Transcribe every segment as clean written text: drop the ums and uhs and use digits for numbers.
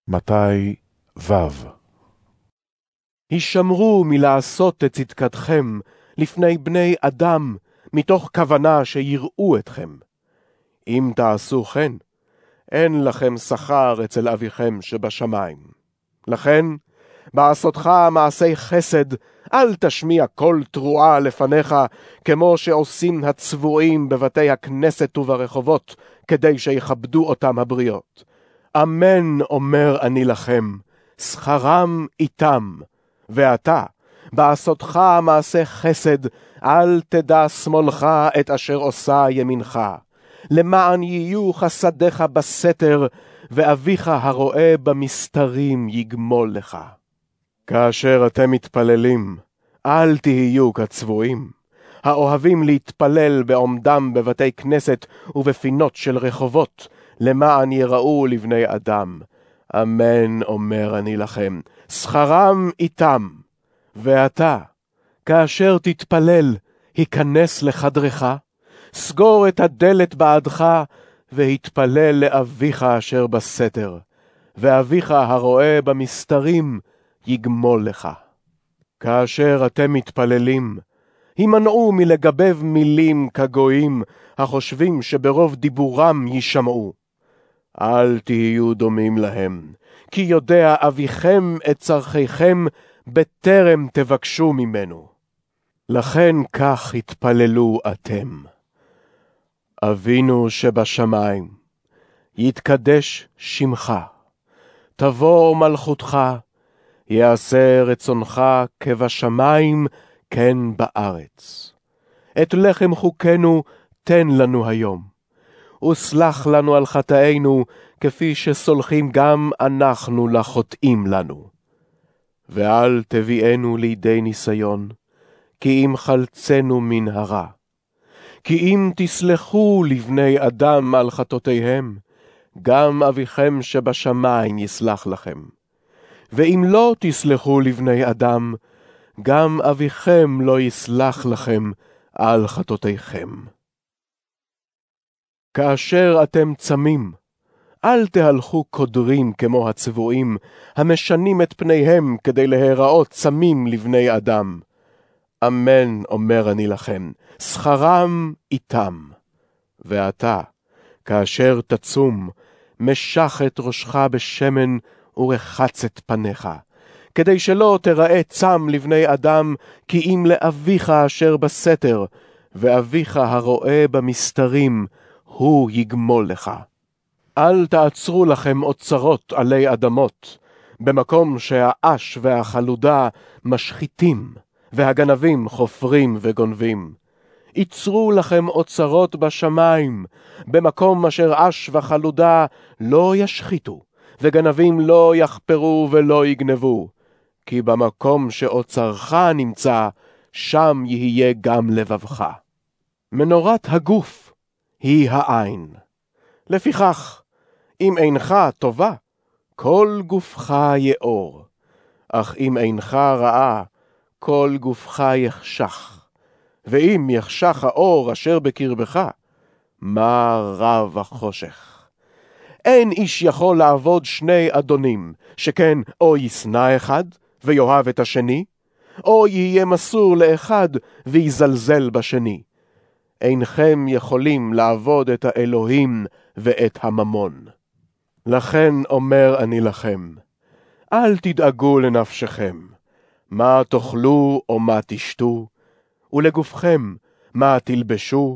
מתי ו' הישמרו מלעשות את צדקתכם לפני בני אדם, מתוך כוונה שיראו אתכם. אם תעשו כן, אין לכם שכר אצל אביכם שבשמיים. לכן, בעשותך מעשי חסד, אל תשמיע קול תרועה לפניך, כמו שעושים הצבועים בבתי הכנסת וברחובות, כדי שיכבדו אותם הבריות. אמן אומר אני לכם, שכרם איתם. ואתה, בעשותך מעשה חסד, אל תדע שמאלך את אשר עושה ימינך, למען יהיו חסדיך בסתר, ואביך הרואה במסתרים יגמול לך. כאשר אתם מתפללים, אל תהיו כצבועים, האוהבים להתפלל בעומדם בבתי כנסת ובפינות של רחובות, למען יראו לבני אדם. אמן אומר אני לכם, שכרם איתם. ואתה, כאשר תתפלל, היכנס לחדרך, סגור את הדלת בעדך, והתפלל לאביך אשר בסתר, ואביך הרואה במסתרים יגמול לך. כאשר אתם מתפללים, הימנעו מלגבב מילים כגויים, החושבים שברוב דיבורם יישמעו. אל תהיו דומים להם, כי יודע אביכם את צרכיכם בטרם תבקשו ממנו. לכן כך התפללו אתם. אבינו שבשמיים, יתקדש שמך, תבוא מלכותך, יעשה רצונך כבשמיים כן בארץ. את לחם חוקנו תן לנו היום, וסלח לנו על חטאינו, כפי שסולחים גם אנחנו לחוטאים לנו. ואל תביאנו לידי ניסיון, כי אם חלצנו מן הרע. כי אם תסלחו לבני אדם על חטאותיהם, גם אביכם שבשמיים יסלח לכם. ואם לא תסלחו לבני אדם, גם אביכם לא יסלח לכם על חטאותיכם. כאשר אתם צמים, אל תהלכו קודרים כמו הצבועים, המשנים את פניהם כדי להיראות צמים לבני אדם. אמן אומר אני לכם, שכרם איתם. ואתה, כאשר תצום, משח את ראשך בשמן ורחץ את פניך, כדי שלא תראה צם לבני אדם, כי אם לאביך אשר בסתר, ואביך הרואה במסתרים, הוא יגמול לך. אל תעצרו לכם אוצרות עלי אדמות, במקום שהאש והחלודה משחיתים, והגנבים חופרים וגונבים. יצרו לכם אוצרות בשמיים, במקום אשר אש וחלודה לא ישחיתו, וגנבים לא יחפרו ולא יגנבו. כי במקום שאוצרך נמצא, שם יהיה גם לבבך. מנורת הגוף היא העין. לפיכך, אם אינך טובה, כל גופך יאור. אך אם אינך רעה, כל גופך יחשך. ואם יחשך האור אשר בקרבך, מה רב החושך. אין איש יכול לעבוד שני אדונים, שכן או ישנא אחד ויאהב את השני, או יהיה מסור לאחד ויזלזל בשני. אינכם יכולים לעבוד את האלוהים ואת הממון. לכן אומר אני לכם, אל תדאגו לנפשכם, מה תאכלו או מה תשתו, ולגופכם מה תלבשו.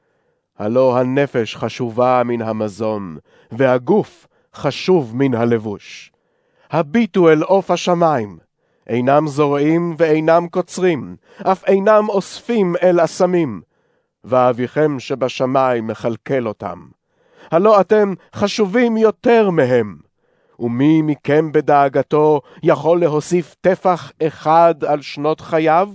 הלא הנפש חשובה מן המזון, והגוף חשוב מן הלבוש. הביטו אל עוף השמיים, אינם זורעים ואינם קוצרים, אף אינם אוספים אל אסמים, ואביכם שבשמיים מכלכל אותם. הלא אתם חשובים יותר מהם. ומי מכם בדאגתו יכול להוסיף טפח אחד על שנות חייו?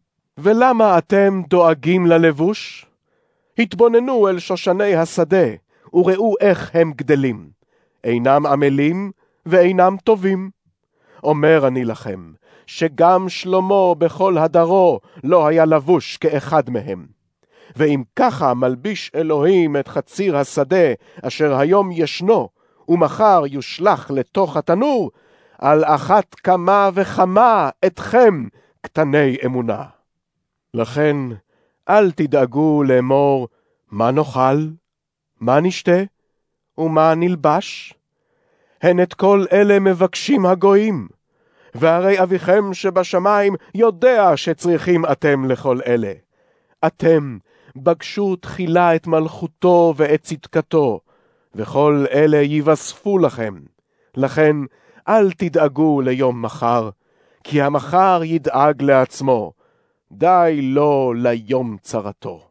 ולמה אתם דואגים ללבוש? התבוננו אל שושני השדה, וראו איך הם גדלים. אינם עמלים ואינם טובים. אומר אני לכם, שגם שלמה בכל הדרו לא היה לבוש כאחד מהם. ואם ככה מלביש אלוהים את חציר השדה, אשר היום ישנו, ומחר יושלך לתוך התנור, על אחת כמה וכמה אתכם קטני אמונה. לכן אל תדאגו לאמור, מה נאכל, מה נשתה, ומה נלבש? הן את כל אלה מבקשים הגויים, והרי אביכם שבשמיים יודע שצריכים אתם לכל אלה. אתם בקשו תחילה את מלכותו ואת צדקתו, וכל אלה ייווספו לכם. לכן אל תדאגו ליום מחר, כי המחר ידאג לעצמו, די לו ליום צרתו.